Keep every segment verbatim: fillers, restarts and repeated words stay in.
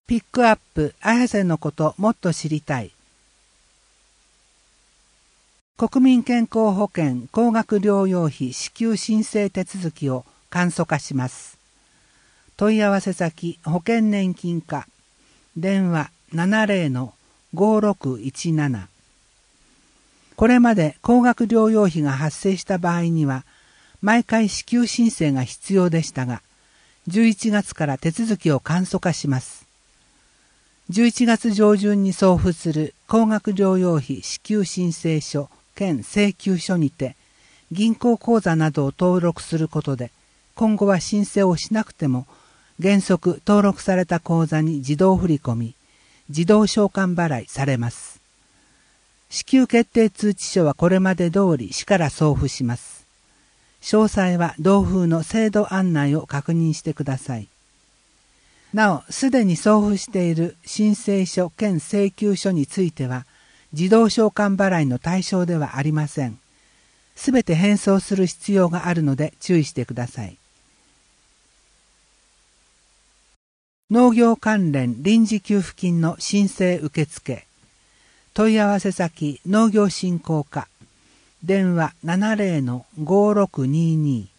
ピックアップ綾瀬のこともっと知りたい。国民健康保険高額療養費支給申請手続きを簡素化します。問い合わせ先保険年金課電話 ななぜろのごろくいちなな。これまで高額療養費が発生した場合には毎回支給申請が必要でしたが、じゅういちがつから手続きを簡素化します。じゅういちがつ上旬に送付する高額療養費支給申請書兼請求書にて銀行口座などを登録することで、今後は申請をしなくても原則登録された口座に自動振り込み、自動償還払いされます。支給決定通知書はこれまで通り市から送付します。詳細は同封の制度案内を確認してください。なお、すでに送付している申請書兼請求書については、自動償還払いの対象ではありません。すべて返送する必要があるので注意してください。農業関連臨時給付金の申請受付。問い合わせ先農業振興課。電話 ななぜろのごろくにに。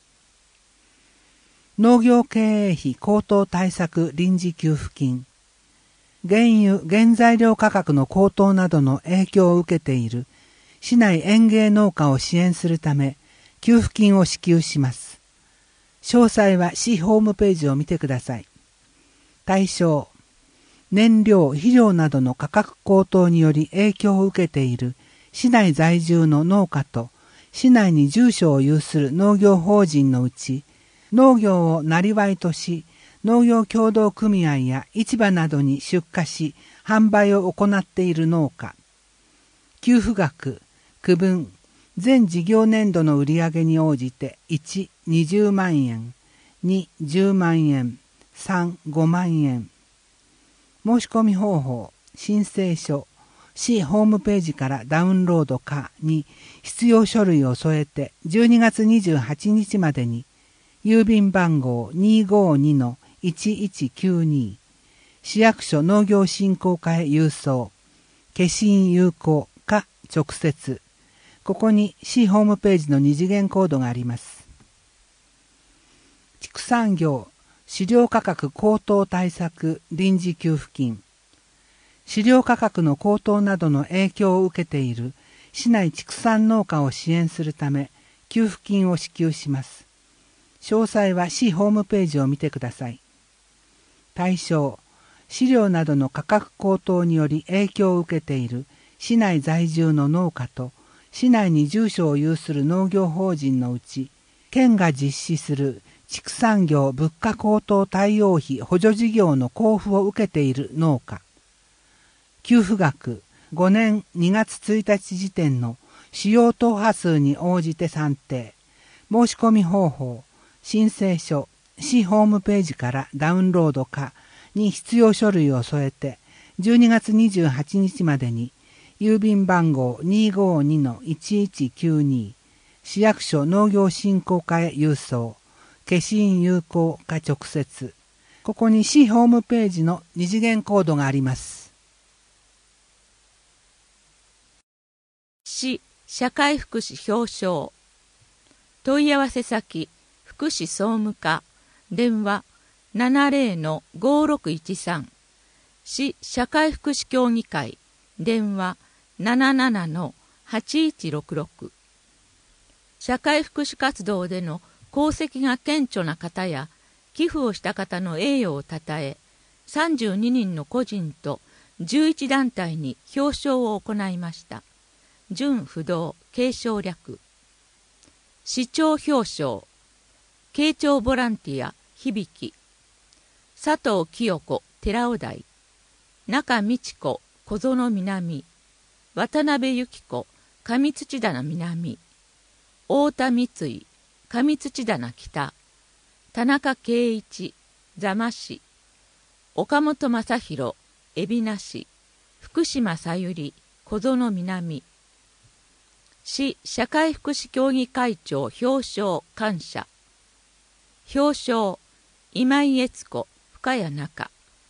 農業経営費高騰対策臨時給付金。原油・原材料価格の高騰などの影響を受けている市内園芸農家を支援するため給付金を支給します。詳細は市ホームページを見てください。対象、燃料・肥料などの価格高騰により影響を受けている市内在住の農家と市内に住所を有する農業法人のうち、農業を生業とし、農業協同組合や市場などに出荷し、販売を行っている農家。給付額、区分、全事業年度の売上に応じていち、にじゅうまんえん、に、じゅうまんえん、さん、ごまんえん。申し込み方法、申請書、市ホームページからダウンロードかに必要書類を添えてじゅうにがつにじゅうはちにちまでに郵便番号 にーごーにのいちいちきゅうに 市役所農業振興課へ郵送、消印有効か直接。ここに市ホームページの二次元コードがあります。畜産業飼料価格高騰対策臨時給付金。飼料価格の高騰などの影響を受けている市内畜産農家を支援するため給付金を支給します。詳細は市ホームページを見てください。対象、飼料などの価格高騰により影響を受けている市内在住の農家と市内に住所を有する農業法人のうち、県が実施する畜産業物価高騰対応費補助事業の交付を受けている農家。給付額、ごねんにがつついたち時点の主要党派数に応じて算定。申し込み方法、申請書、市ホームページからダウンロードかに必要書類を添えてじゅうにがつにじゅうはちにちまでに郵便番号 にーごーにのいちいちきゅうに 市役所農業振興課へ郵送、消印有効か直接。ここに市ホームページの二次元コードがあります。 市社会福祉表彰。問い合わせ先福祉総務課電話 ななぜろのごろくいちさん。市社会福祉協議会電話 ななななのはちいちろくろく。社会福祉活動での功績が顕著な方や寄付をした方の栄誉をたたえ、さんじゅうににんの個人とじゅういちだんたいに表彰を行いました。準不動継承略。市長表彰。慶長ボランティア響。佐藤清子寺尾台。中道子小園南。渡辺由紀子上土棚南。太田三井上土棚北。田中圭一座間市。岡本正弘海老名市。福島さゆり小園南。市社会福祉協議会長表彰感謝。表彰今井悦子深谷中。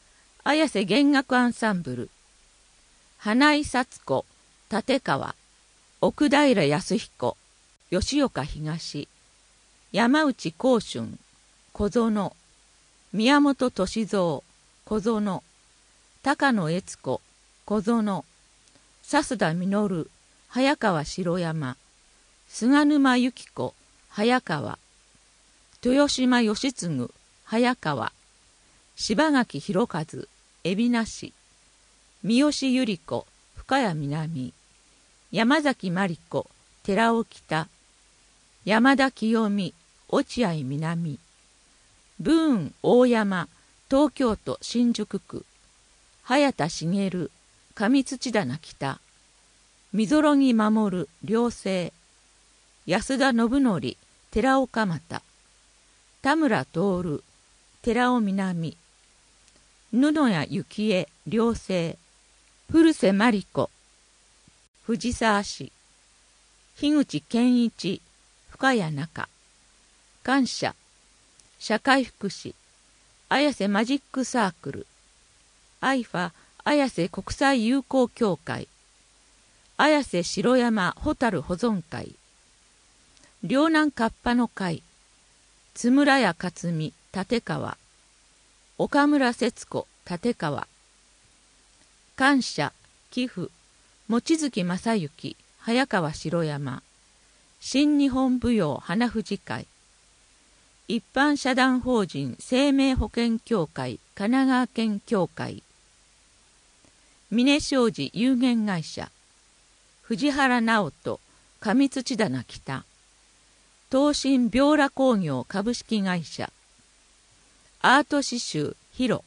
綾瀬弦楽アンサンブル、花井幸子、立川、奥平康彦、吉岡東、山内光春、小園、宮本俊三、小園、高野悦子、小園、笹田実、早川城山、菅沼由紀子、早川、豊島義次、早川、柴垣弘和、海老名市、三好百合子、深谷南、山崎真理子、寺尾北、山田清美、落合南、ブーン大山、東京都新宿区、早田茂、上土棚北、溝呂木守、両生、安田信則、寺岡又、田村徹、寺尾南、布谷幸恵、両生、古瀬真理子、藤沢市、樋口健一、深谷中、感謝、社会福祉、綾瀬マジックサークル、アイファ綾瀬国際友好協会、綾瀬城山ホタル保存会、両南カッパの会、津村屋克美、立川、岡村節子、立川、感謝、寄付、望月正幸、早川城山、新日本舞踊花藤会、一般社団法人生命保険協会神奈川県協会、峰商事有限会社、藤原直人、上土棚北、東進病羅工業株式会社、アート刺繍ヒロ。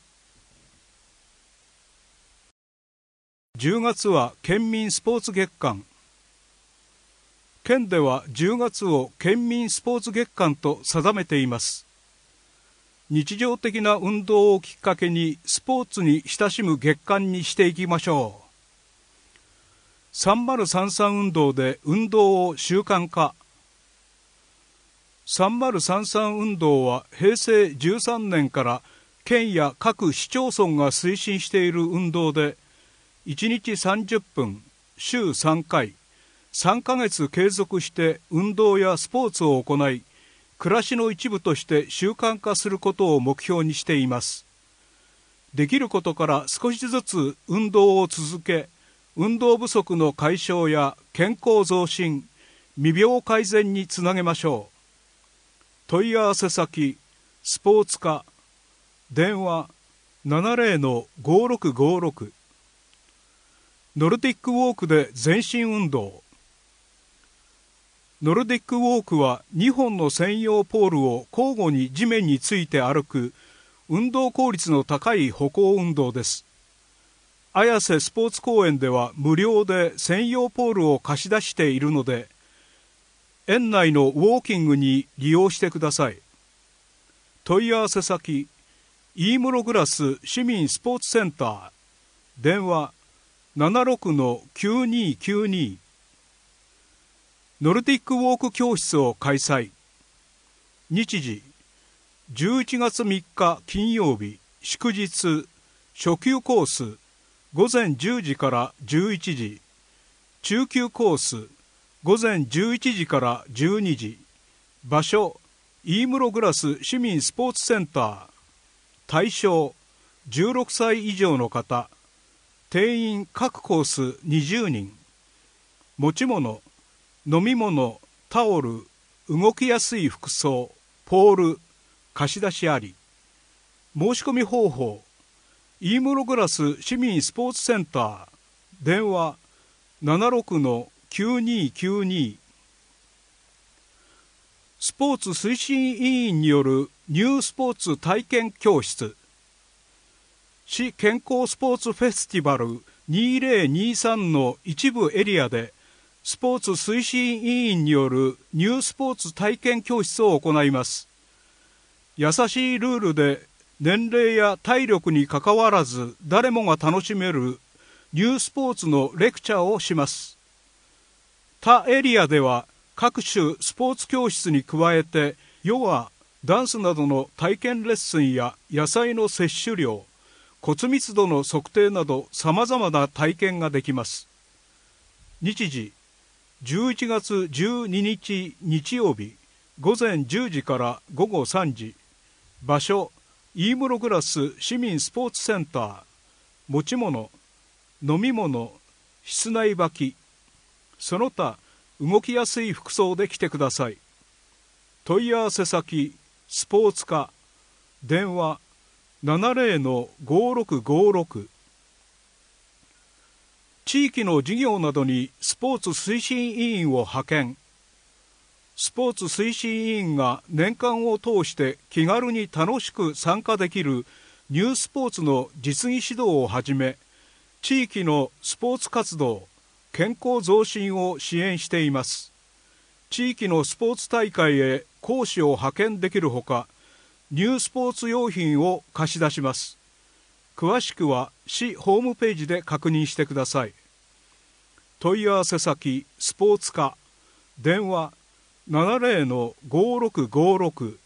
じゅうがつは県民スポーツ月間。県ではじゅうがつを県民スポーツ月間と定めています。日常的な運動をきっかけにスポーツに親しむ月間にしていきましょう。さんまるさんさん運動で運動を習慣化。さんまるさんさん運動はへいせいじゅうさんねんから県や各市町村が推進している運動で、いちにちさんじゅっぷん、週さんかい、さんかげつ継続して運動やスポーツを行い、暮らしの一部として習慣化することを目標にしています。できることから少しずつ運動を続け、運動不足の解消や健康増進、未病改善につなげましょう。問い合わせ先、スポーツ課、電話 ななゼロのごろくごろく。ノルディックウォークで全身運動。ノルディックウォークはにほんの専用ポールを交互に地面について歩く運動効率の高い歩行運動です。綾瀬スポーツ公園では無料で専用ポールを貸し出しているので、園内のウォーキングに利用してください。問い合わせ先、飯室グラス市民スポーツセンター、電話 ななろくのきゅうにーきゅうに。ノルディックウォーク教室を開催。日時、じゅういちがつみっか金曜日、祝日、初級コース、ごぜんじゅうじからじゅういちじ、中級コース、ごぜんじゅういちじからじゅうにじ、場所、飯室グラス市民スポーツセンター、対象、じゅうろくさい以上の方、定員各コースにじゅうにん、持ち物、飲み物、タオル、動きやすい服装、ポール、貸し出しあり。申し込み方法、飯室グラス市民スポーツセンター、電話 ななろくのきゅうにーきゅうに。スポーツ推進委員によるニュースポーツ体験教室。市健康スポーツフェスティバルにせんにじゅうさんの一部エリアで、スポーツ推進委員によるニュースポーツ体験教室を行います。優しいルールで年齢や体力にかかわらず誰もが楽しめるニュースポーツのレクチャーをします。他エリアでは各種スポーツ教室に加えてヨガ、ダンスなどの体験レッスンや野菜の摂取量、 骨密度の測定などさまざまな体験ができます。日時じゅういちがつじゅうににち日曜日ごぜんじゅうじからごごさんじ。場所イームログラス市民スポーツセンター。持ち物飲み物室内履きその他動きやすい服装で来てください。問い合わせ先スポーツ課電話 ななぜろのごろくごろく。 地域の事業などにスポーツ推進委員を派遣。スポーツ推進委員が年間を通して気軽に楽しく参加できるニュースポーツの実技指導をはじめ、地域のスポーツ活動、健康増進を支援しています。地域のスポーツ大会へ講師を派遣できるほか、ニュースポーツ用品を貸し出します。詳しくは市ホームページで確認してください。問い合わせ先スポーツ課電話 ななぜろのごろくごろく